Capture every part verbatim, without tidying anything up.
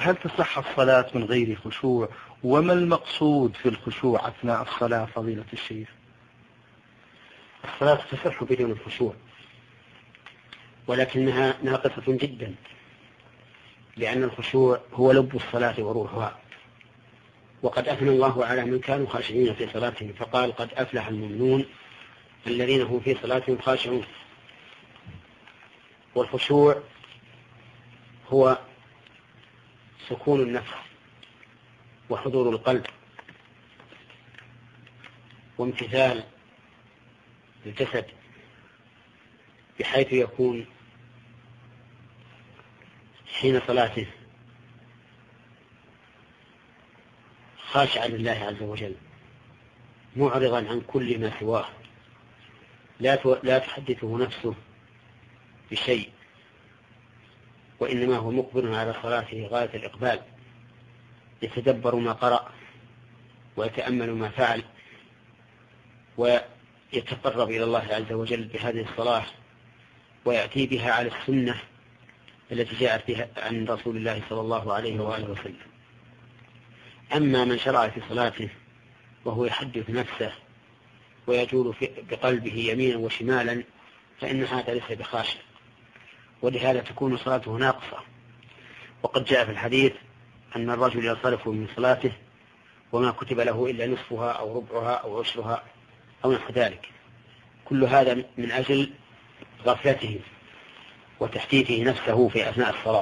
هل تصح الصلاة من غير خشوع؟ وما المقصود في الخشوع أثناء الصلاة فضيلة الشيخ؟ الصلاة تصح بدون الخشوع، ولكنها ناقصة جدا، لأن الخشوع هو لب الصلاة وروحها. وقد أثنى الله على من كانوا خاشعين في صلاتهم فقال: قد أفلح المؤمنون الذين هم في صلاتهم خاشعون. والخشوع هو سكون النفس وحضور القلب وامتثال الجسد، بحيث يكون حين صلاته خاشعا لله عز وجل، معرضا عن كل ما سواه، لا تحدثه نفسه بشيء، وإنما هو مقبل على صلاته غاية الإقبال، يتدبر ما قرأ ويتأمل ما فعل، ويتقرب إلى الله عز وجل بهذه الصلاة، ويأتي بها على السنة التي جاءت بها عن رسول الله صلى الله عليه وآله وسلم. أما من شرع في صلاته وهو يحدث نفسه ويجول بقلبه يمينا وشمالا فإن هذا ليس بخاشع، ولهذا تكون صلاته ناقصة. وقد جاء في الحديث أن الرجل ينصرف من صلاته وما كتب له إلا نصفها أو ربعها أو عشرها أو نحو ذلك، كل هذا من أجل غفلته وتحديثه نفسه في أثناء الصلاة.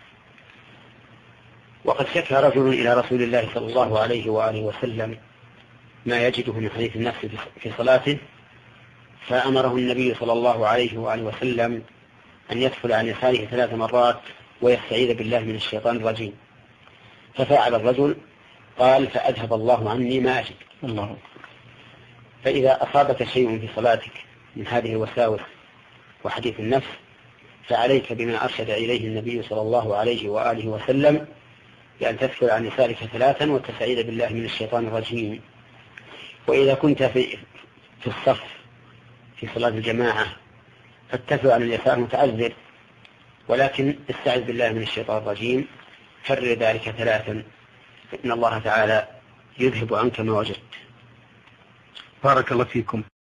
وقد شكى رجل إلى رسول الله صلى الله عليه وآله وسلم ما يجده من حديث النفس في صلاته، فأمره النبي صلى الله عليه وآله وسلم أن يدخل عن يساره ثلاث مرات ويستعيذ بالله من الشيطان الرجيم. ففعل الرجل، قال: فأذهب الله عني ما أجد. الله. فإذا أصابك شيء في صلاتك من هذه الوساوس وحديث النفس فعليك بما أرشد إليه النبي صلى الله عليه وآله وسلم، بأن تذكر عن يسارك ثلاثا وتستعيذ بالله من الشيطان الرجيم. وإذا كنت في في الصف في صلاة الجماعة فاتفع عن اليسار متعذر، ولكن استعذ بالله من الشيطان الرجيم، كرر ذلك ثلاثا، فإن الله تعالى يذهب عنك ما وجدت. بارك الله فيكم.